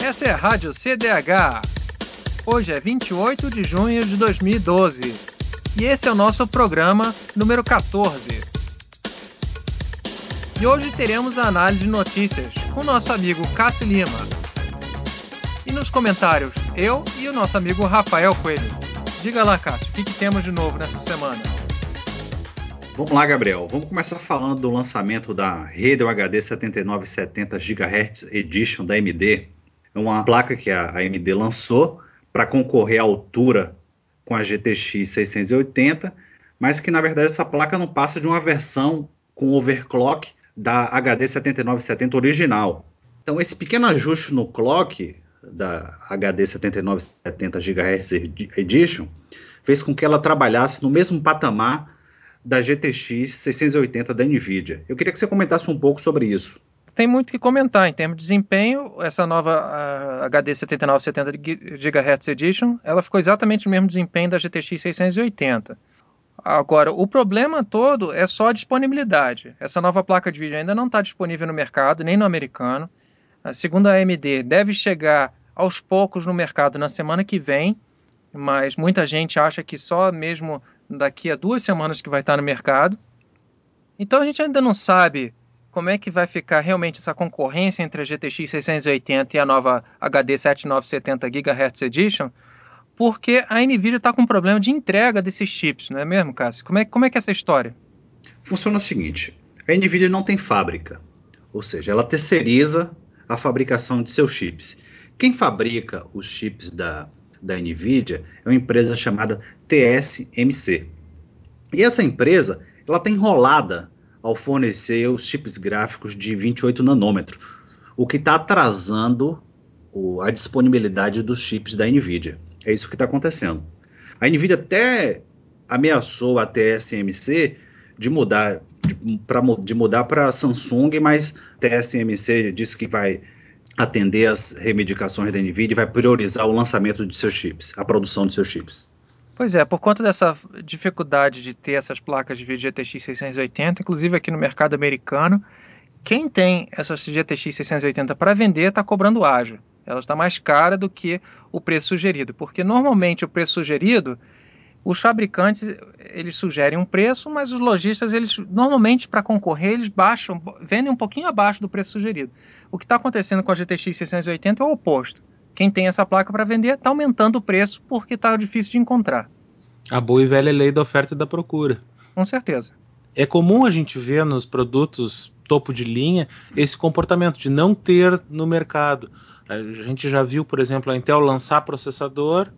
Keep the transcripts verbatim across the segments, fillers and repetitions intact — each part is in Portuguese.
Essa é a Rádio C D H. Hoje é vinte e oito de junho de dois mil e doze e esse é o nosso programa número quatorze. E hoje teremos a análise de notícias com o nosso amigo Cássio Lima. E nos comentários, eu e o nosso amigo Rafael Coelho. Diga lá, Cássio, o que, que temos de novo nessa semana? Vamos lá, Gabriel. Vamos começar falando do lançamento da Radeon H D setenta e nove setenta gigahertz Edition da A M D. É uma placa que a A M D lançou para concorrer à altura com a G T X seiscentos e oitenta, mas que na verdade essa placa não passa de uma versão com overclock da H D setenta e nove setenta original. Então esse pequeno ajuste no clock da H D setenta e nove setenta gigahertz Edition fez com que ela trabalhasse no mesmo patamar da G T X seiscentos e oitenta da NVIDIA. Eu queria que você comentasse um pouco sobre isso. Tem muito que comentar em termos de desempenho. Essa nova H D setenta e nove setenta gigahertz Edition, ela ficou exatamente o mesmo desempenho da G T X seiscentos e oitenta. Agora, o problema todo é só a disponibilidade. Essa nova placa de vídeo ainda não está disponível no mercado, nem no americano. Segundo a A M D, deve chegar aos poucos no mercado na semana que vem, mas muita gente acha que só mesmo daqui a duas semanas que vai estar no mercado. Então a gente ainda não sabe como é que vai ficar realmente essa concorrência entre a G T X seiscentos e oitenta e a nova H D setenta e nove setenta gigahertz Edition, porque a NVIDIA está com um problema de entrega desses chips, não é mesmo, Cássio? Como é, como é que é essa história? Funciona o seguinte, a NVIDIA não tem fábrica, ou seja, ela terceiriza a fabricação de seus chips. Quem fabrica os chips da, da NVIDIA é uma empresa chamada T S M C. E essa empresa ela está enrolada ao fornecer os chips gráficos de vinte e oito nanômetros, o que está atrasando o, a disponibilidade dos chips da NVIDIA. É isso que está acontecendo. A NVIDIA até ameaçou a T S M C de mudar de, pra, de mudar para Samsung, mas a T S M C disse que vai atender as reivindicações da NVIDIA e vai priorizar o lançamento de seus chips, a produção de seus chips. Pois é, por conta dessa dificuldade de ter essas placas de vídeo G T X seiscentos e oitenta, inclusive aqui no mercado americano, quem tem essas G T X seiscentos e oitenta para vender está cobrando ágio. Ela está mais cara do que o preço sugerido, porque normalmente o preço sugerido, os fabricantes eles sugerem um preço, mas os lojistas, eles normalmente para concorrer, eles baixam, vendem um pouquinho abaixo do preço sugerido. O que está acontecendo com a G T X seiscentos e oitenta é o oposto. Quem tem essa placa para vender está aumentando o preço porque está difícil de encontrar. A boa e velha lei da oferta e da procura. Com certeza. É comum a gente ver nos produtos topo de linha esse comportamento de não ter no mercado. A gente já viu, por exemplo, a Intel lançar processador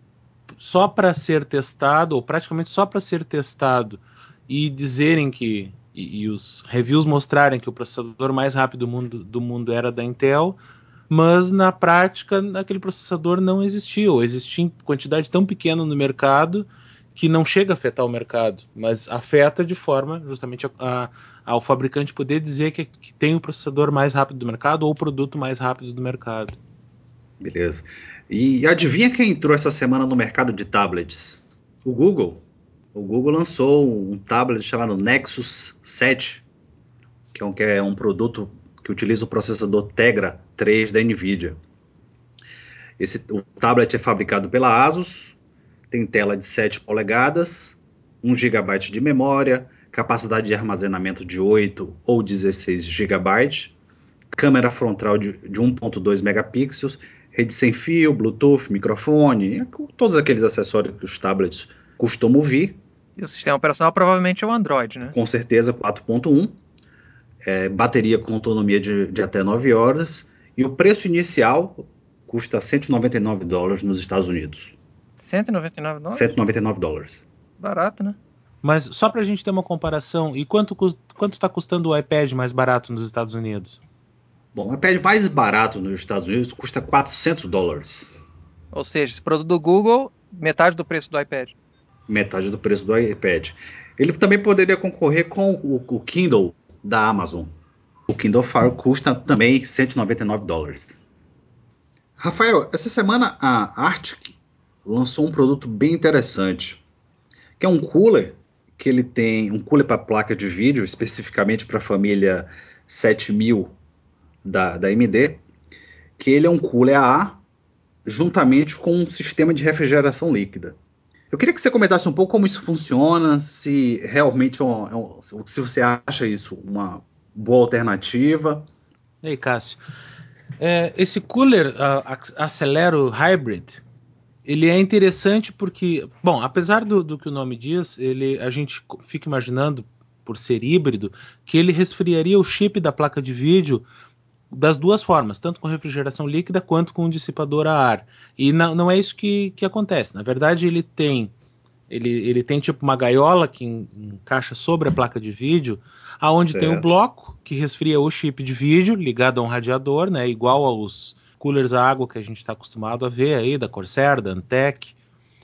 só para ser testado, ou praticamente só para ser testado, e dizerem que, e, e os reviews mostrarem que o processador mais rápido do mundo, do mundo era da Intel, mas na prática aquele processador não existia, ou existia em quantidade tão pequena no mercado que não chega a afetar o mercado, mas afeta de forma justamente a, a, ao fabricante poder dizer que, que tem o processador mais rápido do mercado ou o produto mais rápido do mercado. Beleza. E adivinha quem entrou essa semana no mercado de tablets? O Google. O Google lançou um tablet chamado Nexus sete, que é um, que é um produto que utiliza o processador Tegra três da NVIDIA. Esse, o tablet é fabricado pela Asus, tem tela de sete polegadas, um gigabyte de memória, capacidade de armazenamento de oito ou dezesseis gigabytes, câmera frontal de, de um ponto dois megapixels, rede sem fio, Bluetooth, microfone, todos aqueles acessórios que os tablets costumam vir. E o sistema operacional provavelmente é o Android, né? Com certeza quatro ponto um. É, bateria com autonomia de, de até nove horas, e o preço inicial custa cento e noventa e nove dólares nos Estados Unidos. cento e noventa e nove dólares? cento e noventa e nove dólares. Barato, né? Mas só para a gente ter uma comparação, e quanto quanto está custando o iPad mais barato nos Estados Unidos? Bom, o iPad mais barato nos Estados Unidos custa quatrocentos dólares. Ou seja, esse produto do Google, metade do preço do iPad. Metade do preço do iPad. Ele também poderia concorrer com o, o Kindle da Amazon. O Kindle Fire custa também cento e noventa e nove dólares. Rafael, essa semana a Arctic lançou um produto bem interessante, que é um cooler, que ele tem um cooler para placa de vídeo, especificamente para a família sete mil da, da A M D, que ele é um cooler a ar juntamente com um sistema de refrigeração líquida. Eu queria que você comentasse um pouco como isso funciona, se realmente é um, é um, se você acha isso uma boa alternativa. E aí, Cássio, é, esse cooler uh, Acelero Hybrid, ele é interessante porque, bom, apesar do, do que o nome diz, ele, a gente fica imaginando, por ser híbrido, que ele resfriaria o chip da placa de vídeo das duas formas, tanto com refrigeração líquida quanto com um dissipador a ar. E não, não é isso que, que acontece. Na verdade, ele tem, ele, ele tem tipo uma gaiola que encaixa sobre a placa de vídeo, aonde certo. Tem um bloco que resfria o chip de vídeo ligado a um radiador, né, igual aos coolers a água que a gente está acostumado a ver aí, da Corsair, da Antec.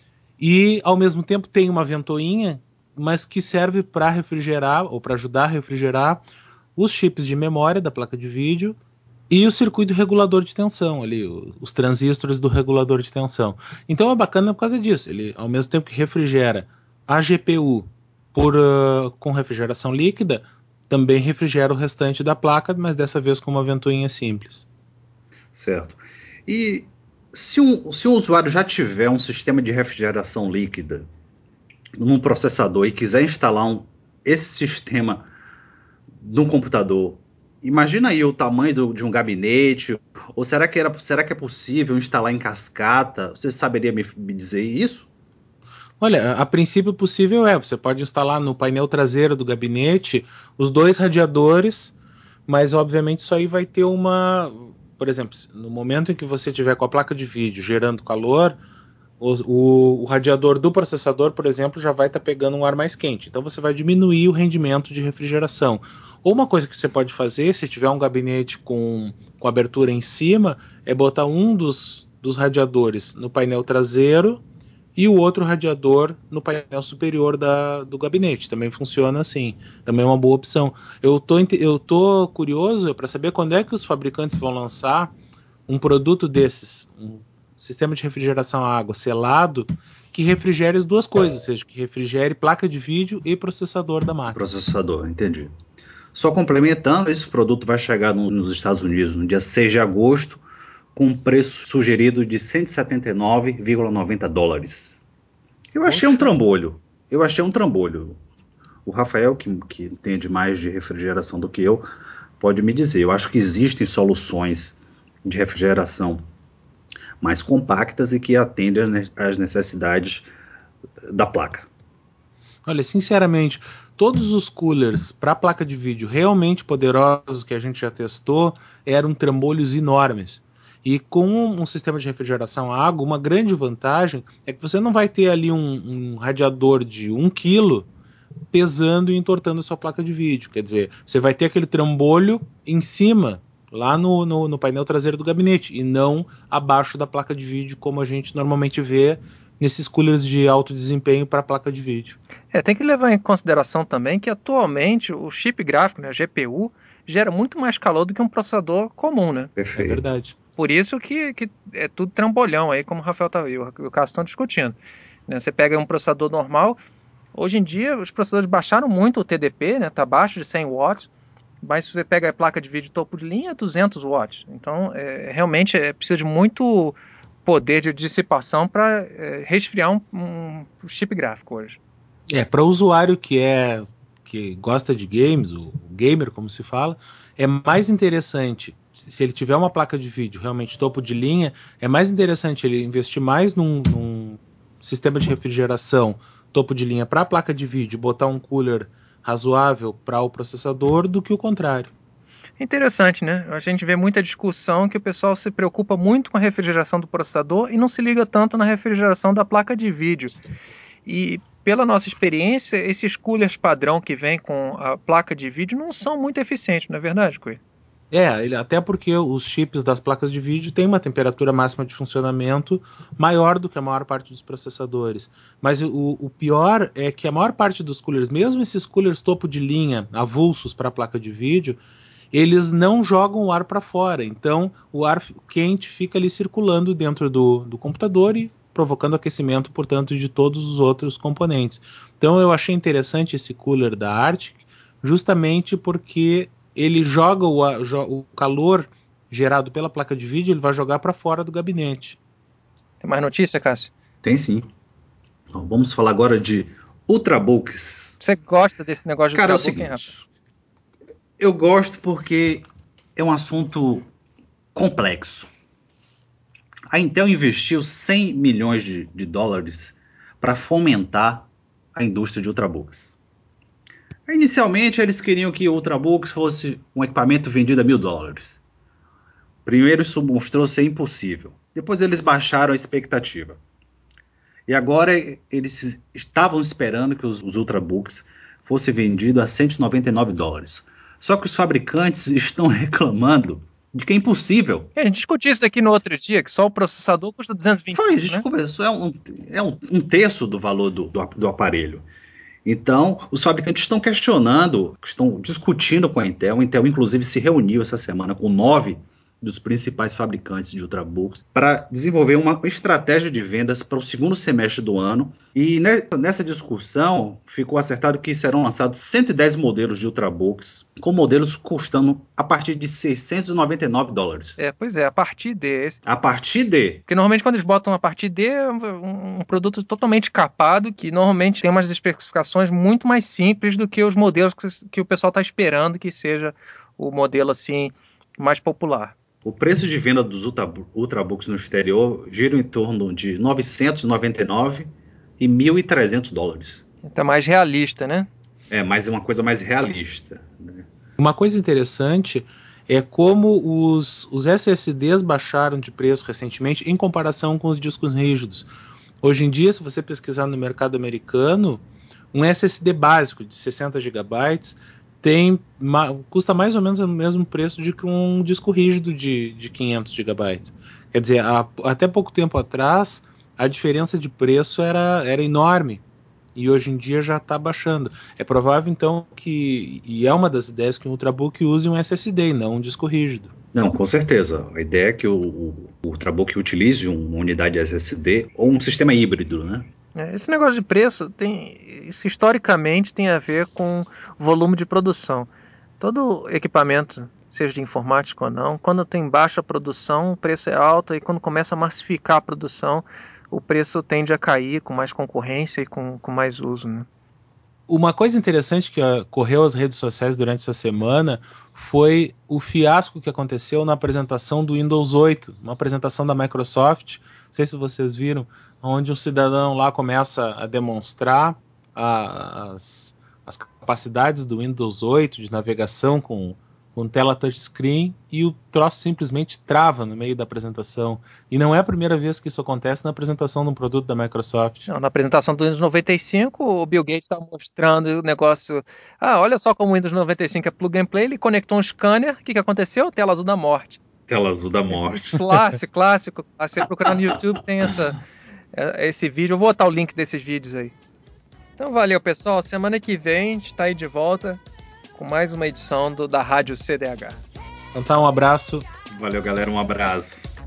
E, ao mesmo tempo, tem uma ventoinha, mas que serve para refrigerar, ou para ajudar a refrigerar, os chips de memória da placa de vídeo e o circuito regulador de tensão, ali, os transistores do regulador de tensão. Então é bacana por causa disso. Ele, ao mesmo tempo que refrigera a G P U por, uh, com refrigeração líquida, também refrigera o restante da placa, mas dessa vez com uma ventoinha simples. Certo. E se um, se um usuário já tiver um sistema de refrigeração líquida num processador e quiser instalar um, esse sistema num computador, imagina aí o tamanho do, de um gabinete, ou será que, era, será que é possível instalar em cascata? Você saberia me, me dizer isso? Olha, a princípio possível é, você pode instalar no painel traseiro do gabinete os dois radiadores, mas obviamente isso aí vai ter uma... Por exemplo, no momento em que você tiver com a placa de vídeo gerando calor, o, o, o radiador do processador, por exemplo, já vai estar tá pegando um ar mais quente. Então você vai diminuir o rendimento de refrigeração. Ou uma coisa que você pode fazer, se tiver um gabinete com, com abertura em cima, é botar um dos, dos radiadores no painel traseiro e o outro radiador no painel superior da, do gabinete. Também funciona assim. Também é uma boa opção. Eu tô, eu tô curioso para saber quando é que os fabricantes vão lançar um produto desses, um sistema de refrigeração a água selado, que refrigere as duas coisas, ou seja, que refrigere placa de vídeo e processador da máquina. Processador, entendi. Só complementando, esse produto vai chegar no, nos Estados Unidos no dia seis de agosto, com um preço sugerido de cento e setenta e nove vírgula noventa dólares. Eu achei Poxa. um trambolho. Eu achei um trambolho. O Rafael, que, que entende mais de refrigeração do que eu, pode me dizer. Eu acho que existem soluções de refrigeração mais compactas e que atendem às necessidades da placa. Olha, sinceramente, todos os coolers para placa de vídeo realmente poderosos que a gente já testou eram trambolhos enormes. E com um sistema de refrigeração a água, uma grande vantagem é que você não vai ter ali um, um radiador de um quilo pesando e entortando a sua placa de vídeo. Quer dizer, você vai ter aquele trambolho em cima, lá no, no, no painel traseiro do gabinete, e não abaixo da placa de vídeo, como a gente normalmente vê nesses coolers de alto desempenho para placa de vídeo. É, tem que levar em consideração também que atualmente o chip gráfico, né, a G P U, gera muito mais calor do que um processador comum, né? Perfeito. É verdade. Por isso que, que é tudo trambolhão aí, como o Rafael tá, e o, o Cássio estão discutindo. Né, você pega um processador normal, hoje em dia os processadores baixaram muito o T D P, né, tá abaixo de cem watts, mas se você pega a placa de vídeo topo de linha, é duzentos watts. Então, é, realmente, é, precisa de muito poder de dissipação para é, resfriar um, um chip gráfico hoje. É, para o usuário que, é, que gosta de games, o gamer, como se fala, é mais interessante, se ele tiver uma placa de vídeo realmente topo de linha, é mais interessante ele investir mais num, num sistema de refrigeração topo de linha para a placa de vídeo, botar um cooler razoável para o processador do que o contrário. Interessante, né? A gente vê muita discussão que o pessoal se preocupa muito com a refrigeração do processador e não se liga tanto na refrigeração da placa de vídeo. E pela nossa experiência, esses coolers padrão que vêm com a placa de vídeo não são muito eficientes, não é verdade, Cui? É, ele, até porque os chips das placas de vídeo têm uma temperatura máxima de funcionamento maior do que a maior parte dos processadores. Mas o, o pior é que a maior parte dos coolers, mesmo esses coolers topo de linha, avulsos para a placa de vídeo, eles não jogam o ar para fora. Então o ar quente fica ali circulando dentro do, do computador e provocando aquecimento, portanto, de todos os outros componentes. Então eu achei interessante esse cooler da Arctic, justamente porque ele joga o, o calor gerado pela placa de vídeo, ele vai jogar para fora do gabinete. Tem mais notícia, Cássio? Tem sim. Então, vamos falar agora de Ultrabooks. Você gosta desse negócio de Cara, Ultrabook, é o seguinte, hein, eu gosto porque é um assunto complexo. A Intel investiu cem milhões de, de dólares para fomentar a indústria de Ultrabooks. Inicialmente, eles queriam que o Ultrabooks fosse um equipamento vendido a mil dólares. Primeiro, isso mostrou ser impossível. Depois, eles baixaram a expectativa. E agora, eles estavam esperando que os, os Ultrabooks fossem vendidos a cento e noventa e nove dólares. Só que os fabricantes estão reclamando de que é impossível. É, a gente discutiu isso aqui no outro dia, que só o processador custa duzentos e vinte e cinco, Foi, a gente né? conversou, é, um, é um, um terço do valor do, do, do aparelho. Então, os fabricantes estão questionando, estão discutindo com a Intel. A Intel, inclusive, se reuniu essa semana com nove dos principais fabricantes de Ultrabooks para desenvolver uma estratégia de vendas para o segundo semestre do ano. E nessa discussão ficou acertado que serão lançados cento e dez modelos de Ultrabooks, com modelos custando a partir de seiscentos e noventa e nove dólares. É, pois é, a partir desse. A partir de... Porque normalmente quando eles botam a partir de é um, um produto totalmente capado, que normalmente tem umas especificações muito mais simples do que os modelos que, que o pessoal está esperando que seja o modelo assim mais popular. O preço de venda dos Ultrabooks no exterior gira em torno de novecentos e noventa e nove e mil e trezentos dólares. Então é mais realista, né? É, mas é uma coisa mais realista, né? Uma coisa interessante é como os, os S S Ds baixaram de preço recentemente em comparação com os discos rígidos. Hoje em dia, se você pesquisar no mercado americano, um S S D básico de sessenta gigabytes tem, custa mais ou menos o mesmo preço de que um disco rígido de, de quinhentos gigabytes. Quer dizer, há, até pouco tempo atrás, a diferença de preço era, era enorme. E hoje em dia já está baixando. É provável, então, que, e é uma das ideias, que um Ultrabook use um S S D e não um disco rígido. Não, com certeza. A ideia é que o, o, o Ultrabook utilize uma unidade S S D ou um sistema híbrido, né? Esse negócio de preço, tem, isso historicamente tem a ver com volume de produção. Todo equipamento, seja de informática ou não, quando tem baixa produção, o preço é alto, e quando começa a massificar a produção, o preço tende a cair com mais concorrência e com, com mais uso, né? Uma coisa interessante que correu às redes sociais durante essa semana foi o fiasco que aconteceu na apresentação do Windows oito, uma apresentação da Microsoft, não sei se vocês viram, onde um cidadão lá começa a demonstrar a, as, as capacidades do Windows oito de navegação com, com tela touchscreen, e o troço simplesmente trava no meio da apresentação. E não é a primeira vez que isso acontece na apresentação de um produto da Microsoft. Não, na apresentação do Windows noventa e cinco, o Bill Gates estava mostrando o negócio. Ah, olha só como o Windows noventa e cinco é plug and play, ele conectou um scanner, o que, que aconteceu? Tela azul da morte. Tela azul da morte. Clássico, clássico. Você procurar no YouTube tem essa, esse vídeo. Eu vou botar o link desses vídeos aí. Então valeu, pessoal. Semana que vem a gente está aí de volta com mais uma edição do, da Rádio C D H. Então tá, um abraço. Valeu, galera. Um abraço.